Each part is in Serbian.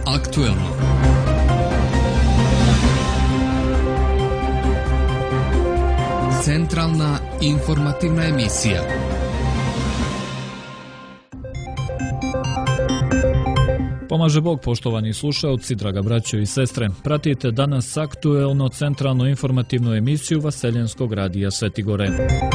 aktuelno. Centralna informativna emisija. Pomaže Bog, poštovani slušaoci, draga braćo i sestre. Pratite danas aktuelno centralno informativnu emisiju Vaseljenskog radija Sveti Gore.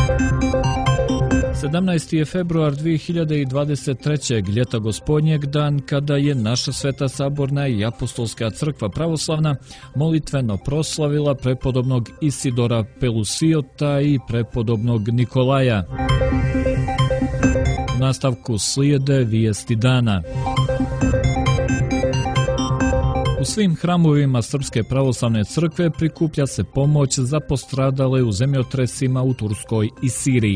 17. je februar 2023. ljeta Gospodnjeg, dan kada je naša Sveta Saborna i Apostolska crkva pravoslavna molitveno proslavila prepodobnog Isidora Pelusiota i prepodobnog Nikolaja. U nastavku slijede vijesti dana. U svim hramovima Srpske pravoslavne crkve prikuplja se pomoć za postradale u zemljotresima u Turskoj i Siriji.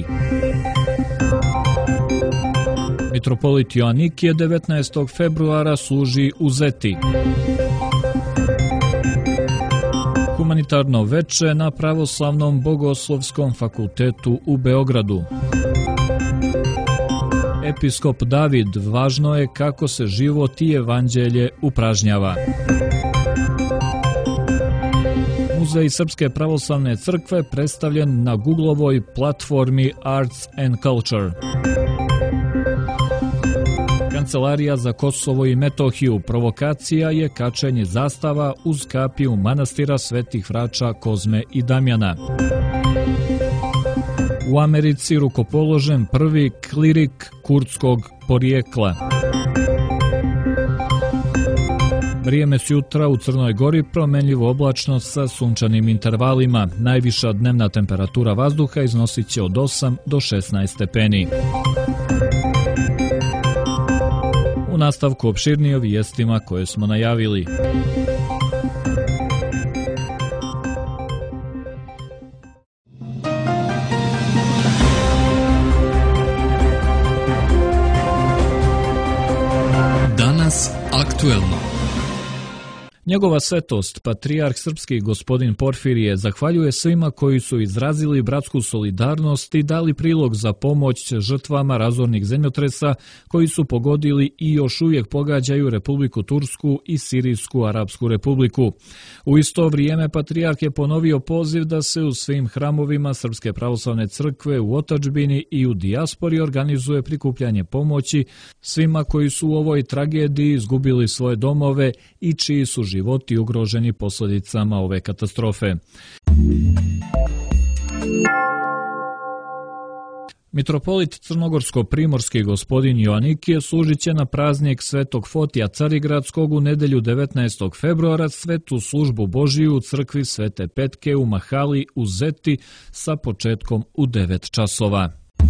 Mitropolit Joanikije 19. februara služi u Zeti. Humanitarno veče na Pravoslavnom bogoslovskom fakultetu u Beogradu. Episkop David, važno je kako se život i evanđelje upražnjava. Muzej Srpske pravoslavne crkve predstavljen na Googlovoj platformi Arts and Culture. Kancelarija za Kosovo i Metohiju provokacija je kačenje zastava uz kapiju manastira Svetih vraća Kozme i Damjana. U Americi rukopoložen prvi klirik kurdskog porijekla. Vrijeme sutra u Crnoj Gori promenljivo oblačno sa sunčanim intervalima. Najviša dnevna temperatura vazduha iznosit će od 8 do 16 stepeni. U nastavku opširnije o vijestima koje smo najavili. Danas aktuelno. Njegova svetost, patrijarh srpski gospodin Porfirije, zahvaljuje svima koji su izrazili bratsku solidarnost i dali prilog za pomoć žrtvama razornih zemljotresa koji su pogodili i još uvijek pogađaju Republiku Tursku i Sirijsku Arapsku Republiku. U isto vrijeme patrijarh je ponovio poziv da se u svim hramovima Srpske pravoslavne crkve u otadžbini i u dijaspori organizuje prikupljanje pomoći svima koji su u ovoj tragediji izgubili svoje domove i čiji su životi ugroženi posljedicama ove katastrofe. Mitropolit crnogorsko-primorski gospodin Joanikije služit će na praznik Svetog Fotija Carigradskog u nedelju 19. februara svetu službu Božiju u crkvi Svete Petke u Mahali u Zeti sa početkom u 9 časova.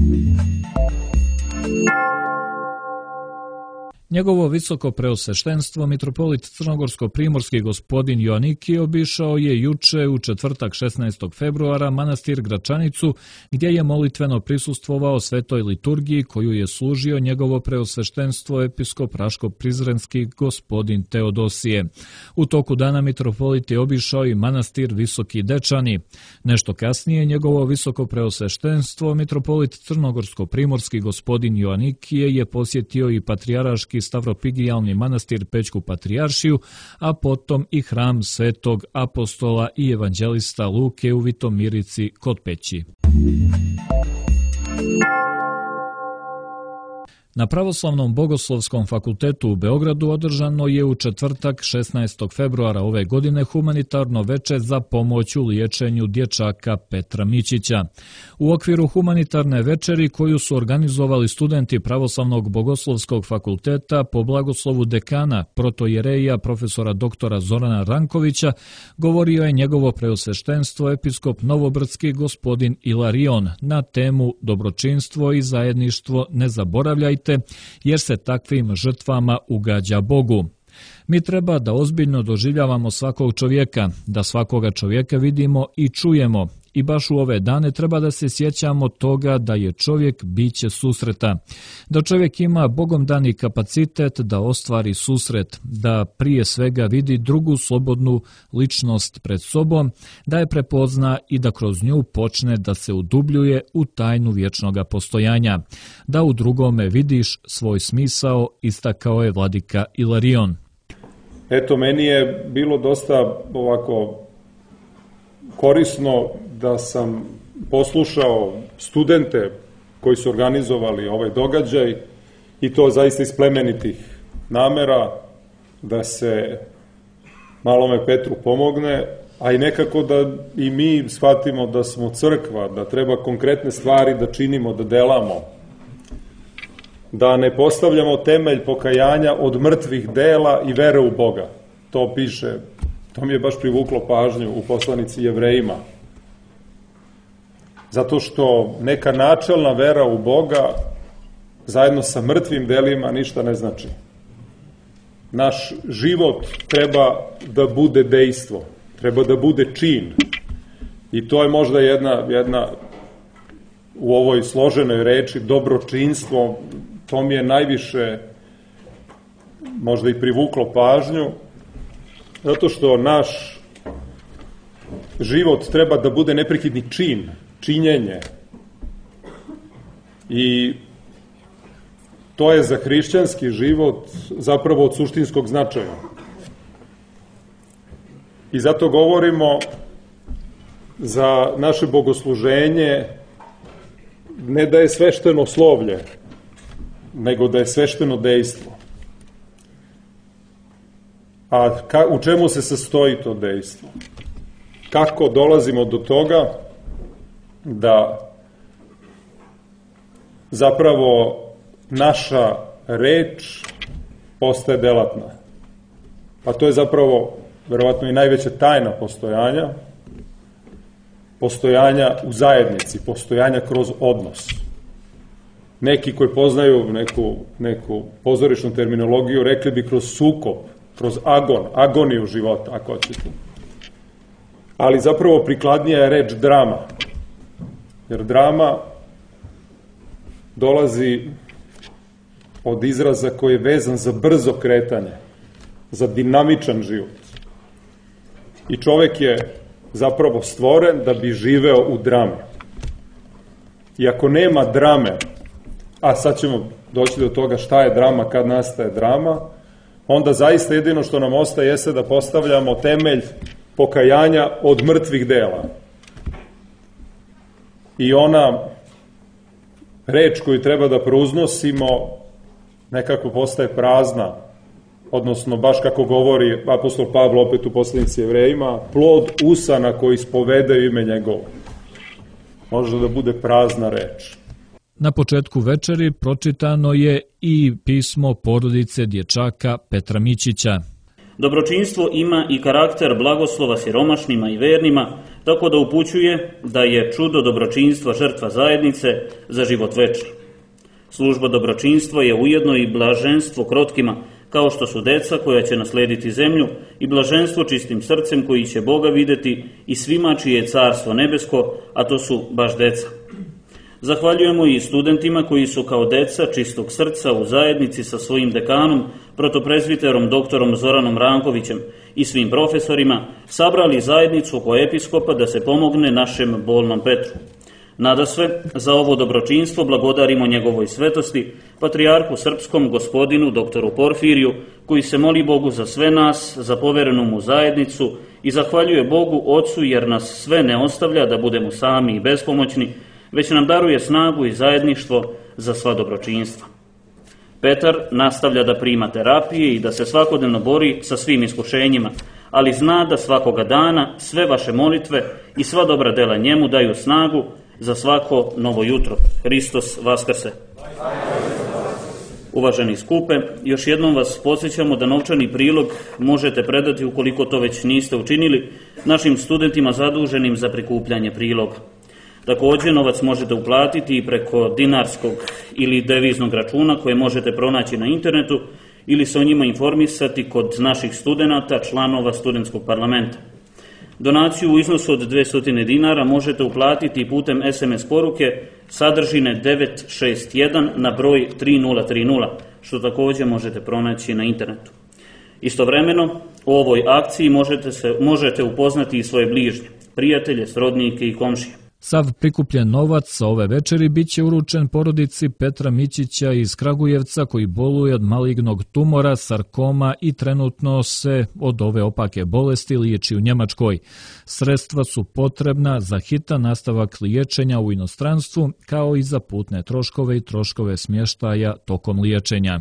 Njegovo visoko preosveštenstvo, mitropolit crnogorsko-primorski gospodin Joanikije, obišao je juče u četvrtak 16. februara manastir Gračanicu, gdje je molitveno prisustvovao svetoj liturgiji koju je služio njegovo preosveštenstvo episkop Raško-Prizrenski gospodin Teodosije. U toku dana mitropolit je obišao i manastir Visoki Dečani. Nešto kasnije njegovo visoko preosveštenstvo, mitropolit crnogorsko-primorski gospodin Joanikije, je posjetio i patrijarški Stavropigijalni manastir Pećku patrijaršiju, a potom i hram Svetog apostola i evanđelista Luke u Vitomirici kod Peći. Na Pravoslavnom bogoslovskom fakultetu u Beogradu održano je u četvrtak 16. februara ove godine humanitarno veče za pomoć u liječenju dječaka Petra Mićića. U okviru humanitarne večeri koju su organizovali studenti Pravoslavnog bogoslovskog fakulteta po blagoslovu dekana protojereja profesora doktora Zorana Rankovića, govorio je njegovo preosveštenstvo episkop Novobrdski gospodin Ilarion na temu dobročinstvo i zajedništvo ne zaboravljajte, jer se takvim žrtvama ugađa Bogu. Mi treba da ozbiljno doživljavamo svakog čovjeka, da svakoga čovjeka vidimo i čujemo. I baš u ove dane treba da se sjećamo toga da je čovjek biće susreta, da čovjek ima Bogom dani kapacitet da ostvari susret, da prije svega vidi drugu slobodnu ličnost pred sobom, da je prepozna i da kroz nju počne da se udubljuje u tajnu vječnoga postojanja, da u drugome vidiš svoj smisao, istakao je vladika Ilarion. Eto, meni je bilo dosta ovako korisno da sam poslušao studente koji su organizovali ovaj događaj i to zaista iz plemenitih namera da se malome Petru pomogne, a i nekako da i mi shvatimo da smo crkva, da treba konkretne stvari da činimo, da delamo, da ne postavljamo temelj pokajanja od mrtvih dela i vere u Boga. To piše, to mi je baš privuklo pažnju u poslanici Jevrejima. Zato što neka načelna vera u Boga zajedno sa mrtvim delima ništa ne znači. Naš život treba da bude dejstvo, treba da bude čin. I to je možda jedna u ovoj složenoj reči dobročinstvo, to mi je najviše možda i privuklo pažnju, zato što naš život treba da bude neprekidni čin, činjenje. I to je za hrišćanski život zapravo od suštinskog značaja. I zato govorimo za naše bogosluženje ne da je svešteno slovlje, nego da je svešteno dejstvo. A u čemu se sastoji to dejstvo? Kako dolazimo do toga da zapravo naša reč postaje delatna? Pa to je zapravo verovatno i najveća tajna postojanja u zajednici, postojanja kroz odnos. Neki koji poznaju neku pozorišnu terminologiju rekli bi kroz sukob, kroz agoniju života, ako hoćete. Ali zapravo prikladnija je reč drama. Jer drama dolazi od izraza koji je vezan za brzo kretanje, za dinamičan život. I čovek je zapravo stvoren da bi živeo u drami. I ako nema drame, a sad ćemo doći do toga šta je drama, kad nastaje drama, onda zaista jedino što nam ostaje jeste da postavljamo temelj pokajanja od mrtvih dela. I ona reč koju treba da prouznosimo nekako postaje prazna, odnosno baš kako govori apostol Pavle opet u poslanici Jevrejima, plod usana koji ispovedaju ime njegovo. Može da bude prazna reč. Na početku večeri pročitano je i pismo porodice dječaka Petra Mićića. Dobročinstvo ima i karakter blagoslova siromašnima i vernima, tako da upućuje da je čudo dobročinstva žrtva zajednice za život večni. Služba dobročinstva je ujedno i blaženstvo krotkima, kao što su deca koja će naslediti zemlju, i blaženstvo čistim srcem koji će Boga videti i svima čije je carstvo nebesko, a to su baš deca. Zahvaljujemo i studentima koji su kao deca čistog srca u zajednici sa svojim dekanom, protoprezbiterom doktorom Zoranom Rankovićem i svim profesorima sabrali zajednicu oko episkopa da se pomogne našem bolnom Petru. Nadasve, za ovo dobročinstvo blagodarimo njegovoj svetosti, patrijarhu srpskom gospodinu doktoru Porfiriju, koji se moli Bogu za sve nas, za poverenu mu zajednicu i zahvaljuje Bogu Otcu jer nas sve ne ostavlja da budemo sami i bespomoćni, već nam daruje snagu i zajedništvo za sva dobročinstva. Petar nastavlja da prima terapije i da se svakodnevno bori sa svim iskušenjima, ali zna da svakoga dana sve vaše molitve i sva dobra dela njemu daju snagu za svako novo jutro. Hristos vaskrse. Uvaženi skupe, još jednom vas podsjećamo da novčani prilog možete predati, ukoliko to već niste učinili, našim studentima zaduženim za prikupljanje priloga. Također, novac možete uplatiti i preko dinarskog ili deviznog računa koje možete pronaći na internetu ili se o njima informisati kod naših studenata, članova studentskog parlamenta. Donaciju u iznosu od 200 dinara možete uplatiti i putem SMS poruke sadržine 961 na broj 3030, što također možete pronaći na internetu. Istovremeno, u ovoj akciji možete upoznati i svoje bližnje, prijatelje, srodnike i komšije. Sav prikupljen novac sa ove večeri bit će uručen porodici Petra Mićića iz Kragujevca koji boluje od malignog tumora, sarkoma i trenutno se od ove opake bolesti liječi u Njemačkoj. Sredstva su potrebna za hitan nastavak liječenja u inostranstvu kao i za putne troškove i troškove smještaja tokom liječenja.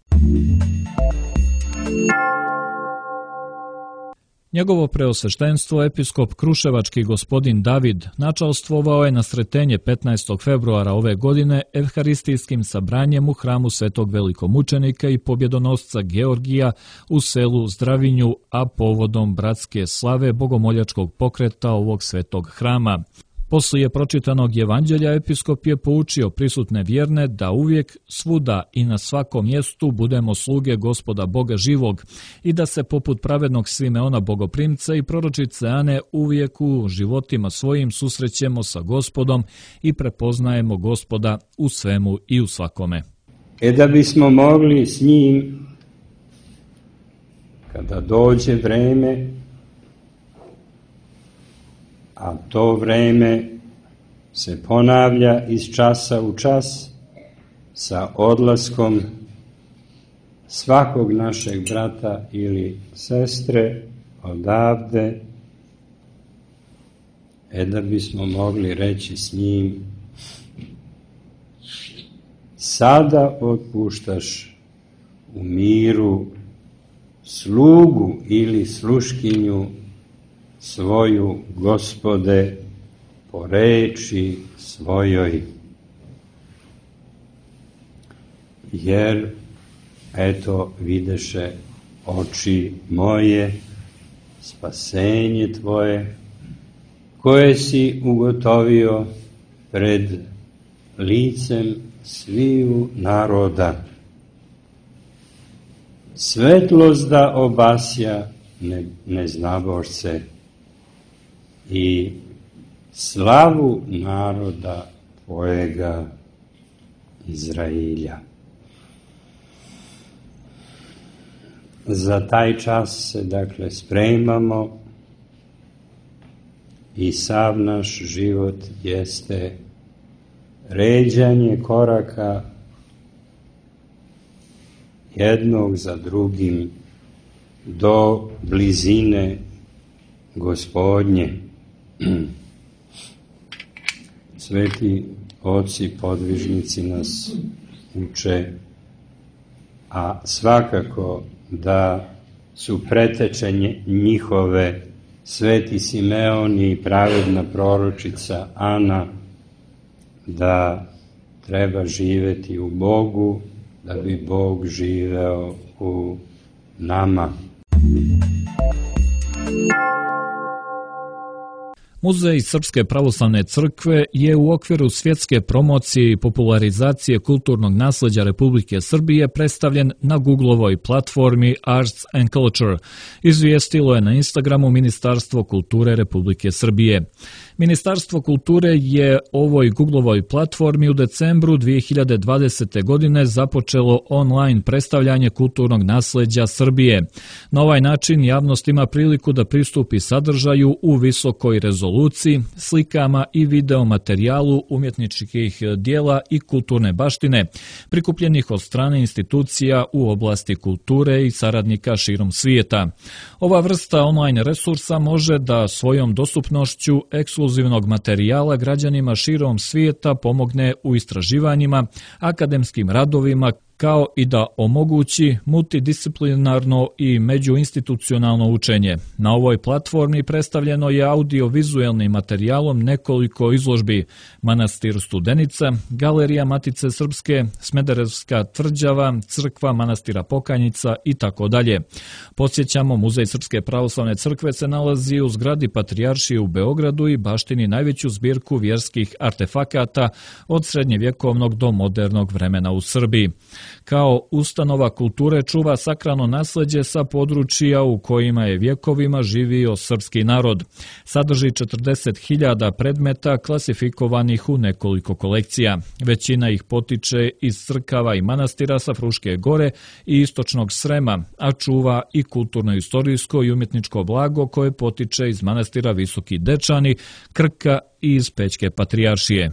Njegovo preosveštenstvo, episkop kruševački gospodin David, načalstvovao je na sretenje 15. februara ove godine evharistijskim sabranjem u hramu svetog velikomučenika i pobjedonosca Georgija u selu Zdravinju, a povodom bratske slave bogomoljačkog pokreta ovog svetog hrama. Poslije pročitanog evanđelja episkop je poučio prisutne vjerne da uvijek, svuda i na svakom mjestu budemo sluge Gospoda Boga živog i da se poput pravednog Simeona bogoprimca i proročice Ane uvijek u životima svojim susrećemo sa Gospodom i prepoznajemo Gospoda u svemu i u svakome. Da bismo mogli s njim, kada dođe vreme, a to vreme se ponavlja iz časa u čas sa odlaskom svakog našeg brata ili sestre odavde, da bismo mogli reći s njim: sada otpuštaš u miru slugu ili sluškinju svoju, Gospode, po reči svojoj. Jer, eto, videše oči moje spasenje tvoje, koje si ugotovio pred licem sviju naroda. Svetlost da obasja neznabošce i slavu naroda tvojega Izrailja. Za taj čas se dakle spremamo i sav naš život jeste ređanje koraka jednog za drugim do blizine Gospodnje. Sveti oci podvižnici nas uče, a svakako da su preteče njihove sveti Simeon i pravedna proročica Ana, da treba živjeti u Bogu, da bi Bog živeo u nama. Muzej Srpske pravoslavne crkve je u okviru svjetske promocije i popularizacije kulturnog nasljeđa Republike Srbije predstavljen na Googlovoj platformi Arts and Culture, izvijestilo je na Instagramu Ministarstvo kulture Republike Srbije. Ministarstvo kulture je ovoj Googlovoj platformi u decembru 2020. godine započelo online predstavljanje kulturnog nasljeđa Srbije. Na ovaj način javnost ima priliku da pristupi sadržaju u visokoj rezoluciji, slikama i video materijalu umjetničkih dijela i kulturne baštine, prikupljenih od strane institucija u oblasti kulture i saradnika širom svijeta. Ova vrsta online resursa može da svojom dostupnošću ekskluzivnog materijala građanima širom svijeta pomogne u istraživanjima, akademskim radovima, kao i da omogući multidisciplinarno i međuinstitucionalno učenje. Na ovoj platformi predstavljeno je audio-vizualnim materijalom nekoliko izložbi: Manastir Studenica, Galerija Matice Srpske, Smederevska tvrđava, Crkva manastira Pokajnica i tako dalje. Podsjećamo, Muzej Srpske pravoslavne crkve se nalazi u zgradi Patrijaršije u Beogradu i baštini najveću zbirku vjerskih artefakata od srednjevjekovnog do modernog vremena u Srbiji. Kao ustanova kulture čuva sakralno nasleđe sa područja u kojima je vjekovima živio srpski narod. Sadrži 40.000 predmeta klasifikovanih u nekoliko kolekcija. Većina ih potiče iz crkava i manastira sa Fruške gore i istočnog Srema, a čuva i kulturno-istorijsko i umjetničko blago koje potiče iz manastira Visoki Dečani, Krka i iz Pećke patrijaršije.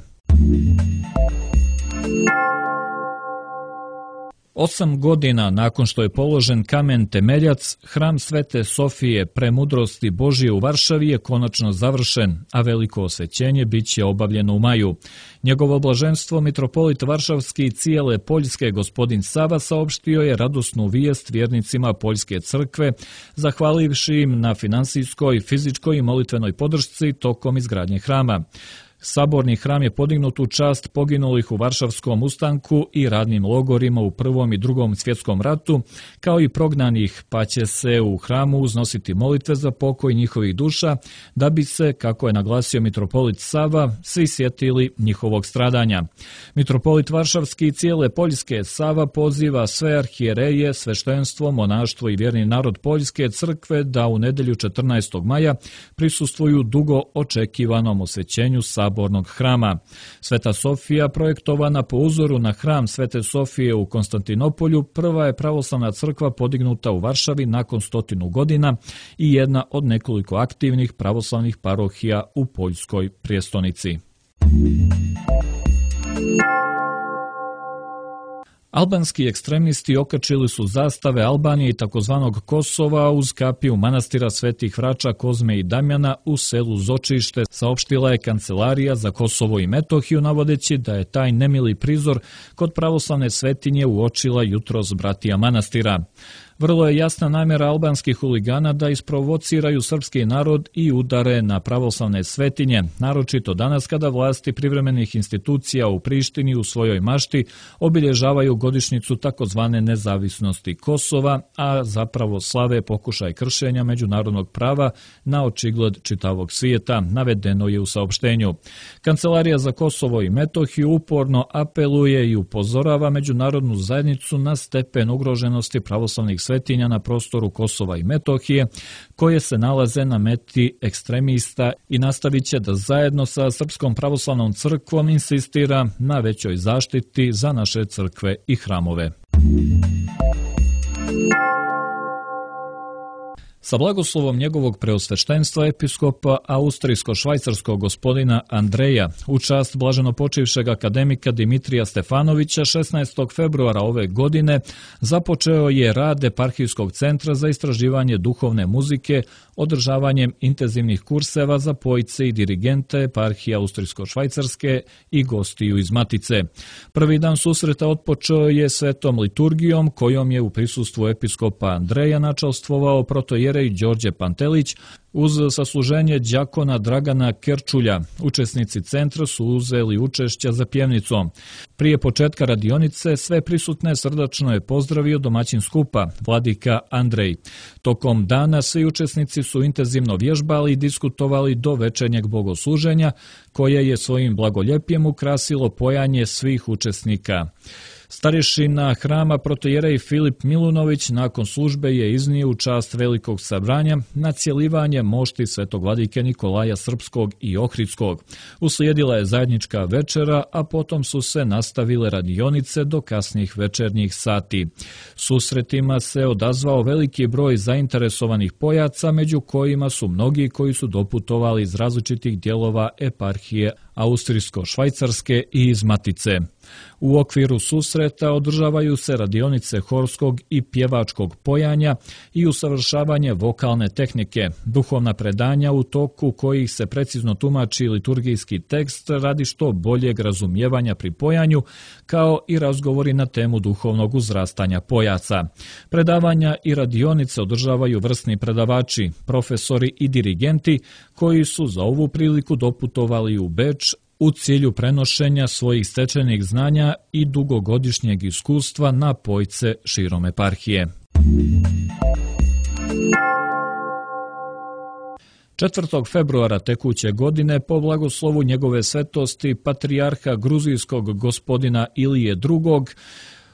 8 godina nakon što je položen kamen temeljac, hram Svete Sofije Premudrosti Božije u Varšavi je konačno završen, a veliko osvećenje biće obavljeno u maju. Njegovo blaženstvo mitropolit Varšavski i cijele Poljske gospodin Sava saopštio je radosnu vijest vjernicima Poljske crkve, zahvalivši im na finansijskoj, fizičkoj i molitvenoj podršci tokom izgradnje hrama. Saborni hram je podignut u čast poginulih u Varšavskom ustanku i radnim logorima u Prvom i Drugom svjetskom ratu, kao i prognanih, pa će se u hramu uznositi molitve za pokoj njihovih duša, da bi se, kako je naglasio mitropolit Sava, svi sjetili njihovog stradanja. Mitropolit Varšavski i cijele Poljske Sava poziva sve arhijereje, sveštenstvo, monaštvo i vjerni narod Poljske crkve da u nedjelju 14. maja prisustvuju dugo očekivanom osvećenju sabornog hrama. Sveta Sofija, projektovana po uzoru na hram Svete Sofije u Konstantinopolju, prva je pravoslavna crkva podignuta u Varšavi nakon 100 godina i jedna od nekoliko aktivnih pravoslavnih parohija u poljskoj prijestolnici. Albanski ekstremisti okačili su zastave Albanije i takozvanog Kosova uz kapiju manastira svetih vraća Kozme i Damjana u selu Zočište, saopštila je Kancelarija za Kosovo i Metohiju, navodeći da je taj nemili prizor kod pravoslavne svetinje uočila jutros bratija manastira. Vrlo je jasna namjera albanskih huligana da isprovociraju srpski narod i udare na pravoslavne svetinje, naročito danas kada vlasti privremenih institucija u Prištini u svojoj mašti obilježavaju godišnjicu takozvane nezavisnosti Kosova, a zapravo slave pokušaj kršenja međunarodnog prava na očigled čitavog svijeta, navedeno je u saopštenju. Kancelarija za Kosovo i Metohiju uporno apeluje i upozorava međunarodnu zajednicu na stepen ugroženosti pravoslavnih svetinja na prostoru Kosova i Metohije, koje se nalaze na meti ekstremista i nastavit će da zajedno sa Srpskom pravoslavnom crkvom insistira na većoj zaštiti za naše crkve i hramove. Sa blagoslovom njegovog preosveštenstva episkopa austrijsko-švajcarskog gospodina Andreja u čast blaženopočivšeg akademika Dimitrija Stefanovića 16. februara ove godine započeo je rad Eparhijskog centra za istraživanje duhovne muzike održavanjem intenzivnih kurseva za pojce i dirigente Eparhije austrijsko-švajcarske i gostiju iz Matice. Prvi dan susreta otpočeo je svetom liturgijom kojom je u prisustvu episkopa Andreja načalstvovao protojerej Đorđe Pantelić uz sasluženje đakona Dragana Kerčulja. Učesnici centra su uzeli učešća za pjevnicom. Prije početka radionice sve prisutne srdačno je pozdravio domaćin skupa, vladika Andrej. Tokom dana svi učesnici su intenzivno vježbali i diskutovali do večernjeg bogosluženja, koje je svojim blagoljepjem ukrasilo pojanje svih učesnika. Starješina hrama protojerej Filip Milunović nakon službe je iznio u čast velikog sabranja na cjelivanje mošti svetog vladike Nikolaja Srpskog i Ohridskog. Uslijedila je zajednička večera, a potom su se nastavile radionice do kasnih večernjih sati. Susretima se odazvao veliki broj zainteresovanih pojaca, među kojima su mnogi koji su doputovali iz različitih dijelova eparhije austrijsko-švajcarske i iz Matice. U okviru susreta održavaju se radionice horskog i pjevačkog pojanja i usavršavanje vokalne tehnike, duhovna predanja u toku kojih se precizno tumači liturgijski tekst radi što boljeg razumijevanja pri pojanju, kao i razgovori na temu duhovnog uzrastanja pojaca. Predavanja i radionice održavaju vrsni predavači, profesori i dirigenti koji su za ovu priliku doputovali u Beč u cilju prenošenja svojih stečenih znanja i dugogodišnjeg iskustva na pojce širom eparhije. 4. februara tekuće godine po blagoslovu njegove svetosti patrijarha gruzijskog gospodina Ilije II.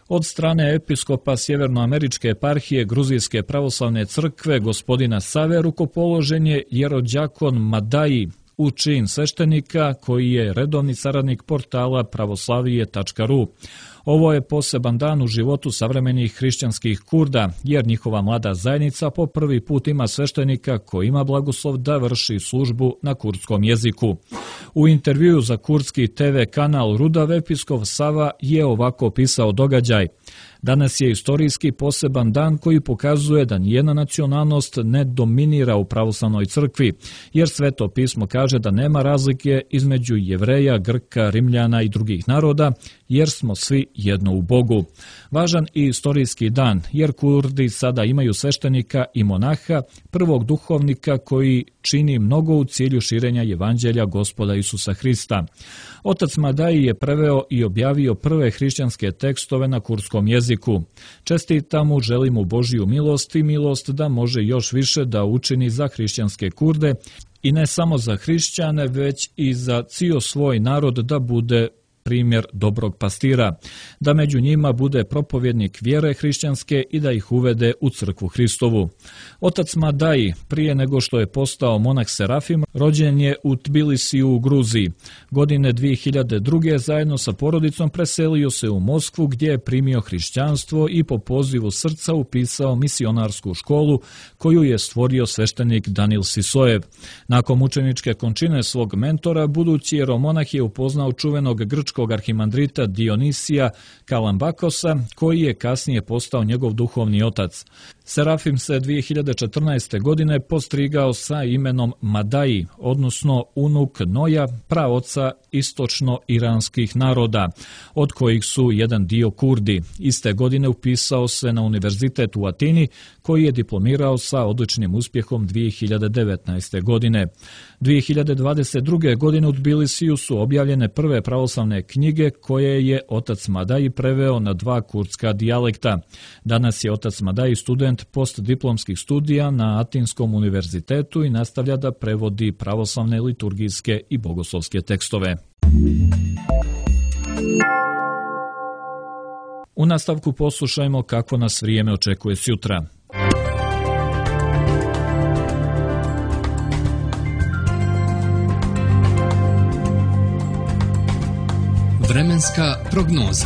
Od strane episkopa Sjevernoameričke eparhije Gruzijske pravoslavne crkve gospodina Save rukopoložen je jerodjakon Madaji, učin sveštenika koji je redovni saradnik portala pravoslavije.ru. Ovo je poseban dan u životu savremenih hrišćanskih Kurda, jer njihova mlada zajednica po prvi put ima sveštenika koji ima blagoslov da vrši službu na kurdskom jeziku. U intervjuu za kurdski TV kanal Rudav episkop Sava je ovako opisao događaj. Danas je istorijski poseban dan koji pokazuje da nijedna nacionalnost ne dominira u pravoslavnoj crkvi, jer Sveto pismo kaže da nema razlike između Jevreja, Grka, Rimljana i drugih naroda, jer smo svi jedno u Bogu. Važan i istorijski dan, jer Kurdi sada imaju sveštenika i monaha, prvog duhovnika koji čini mnogo u cilju širenja evanđelja Gospoda Isusa Hrista. Otac Madaji je preveo i objavio prve hrišćanske tekstove na kurdskom jeziku. Čestitam mu, želim mu Božju milost i milost da može još više da učini za hrišćanske Kurde i ne samo za hrišćane, već i za cijel svoj narod da bude primjer dobrog pastira, da među njima bude propovjednik vjere hrišćanske i da ih uvede u crkvu Hristovu. Otac Madaji, prije nego što je postao monah Serafim, rođen je u Tbilisiju u Gruziji. Godine 2002. zajedno sa porodicom preselio se u Moskvu gdje je primio hrišćanstvo i po pozivu srca upisao misionarsku školu koju je stvorio sveštenik Danil Sisojev. Nakon učeničke končine svog mentora, budući jeromonah je upoznao čuvenog grčkog arhimandrita Dionisija Kalambakosa, koji je kasnije postao njegov duhovni otac. Serafim se 2014. godine postrigao sa imenom Madaji, odnosno unuk Noja, praoca istočno-iranskih naroda, od kojih su jedan dio Kurdi. Iste godine upisao se na univerzitet u Atini, koji je diplomirao sa odličnim uspjehom 2019. godine. 2022. godine u Tbilisiju su objavljene prve pravoslavne knjige koje je otac Madaji preveo na 2 kurdska dijalekta. Danas je otac Madaji student postdiplomskih studija na Atinskom univerzitetu i nastavlja da prevodi pravoslavne liturgijske i bogoslovske tekstove. U nastavku poslušajmo kako nas vrijeme očekuje sutra. Vremenska prognoza.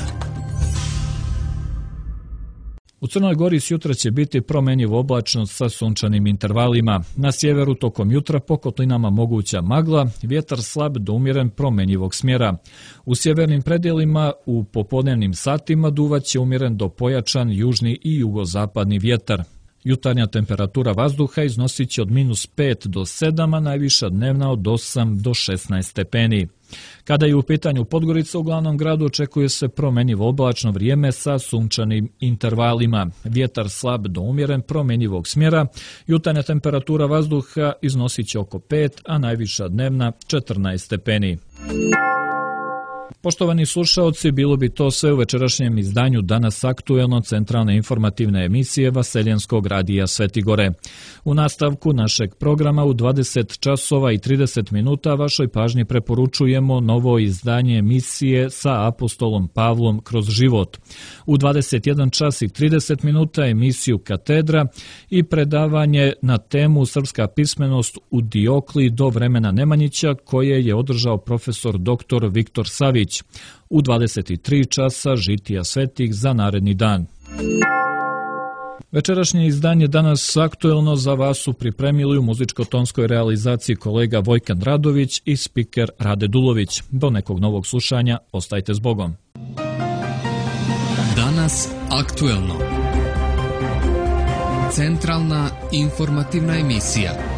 U Crnoj Gori sutra će biti promjenjivo oblačno sa sunčanim intervalima. Na sjeveru tokom jutra po kotlinama moguća magla, vjetar slab do umjeren promjenjivog smjera. U sjevernim predjelima u popodnevnim satima duvaće umjeren do pojačan južni i jugozapadni vjetar. Jutarnja temperatura vazduha iznosit će od -5 do 7, a najviša dnevna od 8 do 16 stepeni. Kada je u pitanju Podgorica, u glavnom gradu očekuje se promjenjivo oblačno vrijeme sa sunčanim intervalima. Vjetar slab do umjeren promjenjivog smjera. Jutarnja temperatura vazduha iznosit će oko 5, a najviša dnevna 14 stepeni. Poštovani slušaoci, bilo bi to sve u večerašnjem izdanju Danas aktuelno centralne informativne emisije Vaseljenskog radija Svetigore. U nastavku našeg programa u 20 časova i 30 minuta vašoj pažnji preporučujemo novo izdanje emisije sa apostolom Pavlom kroz život. U 21 čas i 30 minuta emisiju Katedra i predavanje na temu Srpska pismenost u Diokli do vremena Nemanjića koje je održao profesor dr. Viktor Savić. U 23 časa žitija svetih za naredni dan. Večerašnje izdanje Danas aktuelno za vas su pripremili u muzičko-tonskoj realizaciji kolega Vojkan Radović i spiker Rade Dulović. Do nekog novog slušanja, ostajte s Bogom. Danas aktuelno. Centralna informativna emisija.